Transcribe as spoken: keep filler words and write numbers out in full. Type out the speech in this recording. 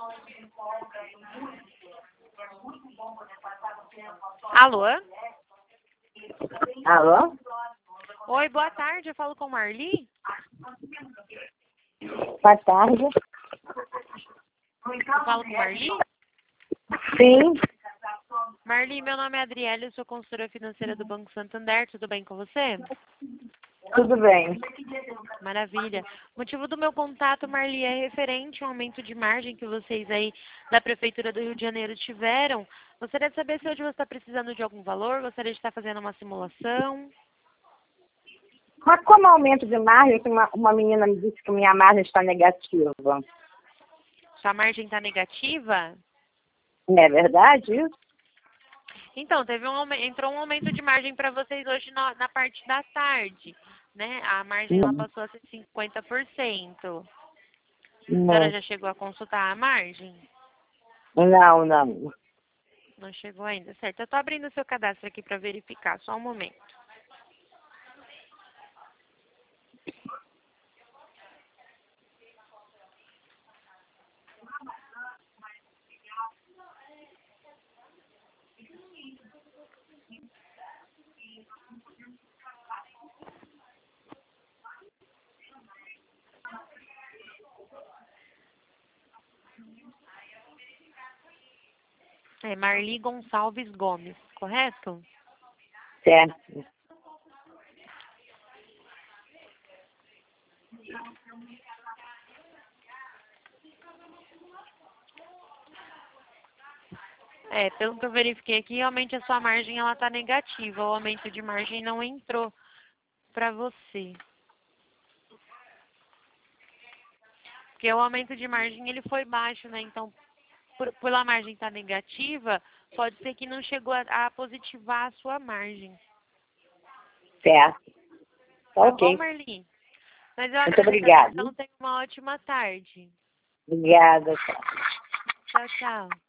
Alô? Alô? Oi, boa tarde. Eu falo com Marli? Boa tarde. Eu falo com Marli? Sim, Marli, meu nome é Adriele, eu sou consultora financeira do Banco Santander. Tudo bem com você? tudo bem. Maravilha. O motivo do meu contato, Marli, é referente ao aumento de margem que vocês aí da Prefeitura do Rio de Janeiro tiveram. Gostaria de saber se hoje você está precisando de algum valor, gostaria de estar fazendo uma simulação. Mas como aumento de margem, que uma, uma menina me disse que minha margem está negativa. Sua margem está negativa? Não é verdade isso? Então, teve um, aume- entrou um aumento de margem para vocês hoje na, na parte da tarde, né? A margem ela Não. passou a ser cinquenta por cento. A senhora Não, já chegou a consultar a margem? não, não. Não chegou ainda, certo? Eu estou abrindo o seu cadastro aqui para verificar, só um momento. É Marli Gonçalves Gomes, correto? Certo. É, pelo que eu verifiquei aqui, realmente a sua margem ela está negativa. O aumento de margem não entrou para você. Porque o aumento de margem ele foi baixo, né? Então, por, pela margem estar negativa, pode ser que não chegou a, a positivar a sua margem. Certo. Tá Tá bom, ok. Marli? Mas eu Muito agradeço a obrigada. atenção. Tenha uma ótima tarde. Obrigada. Tchau. Tchau, tchau.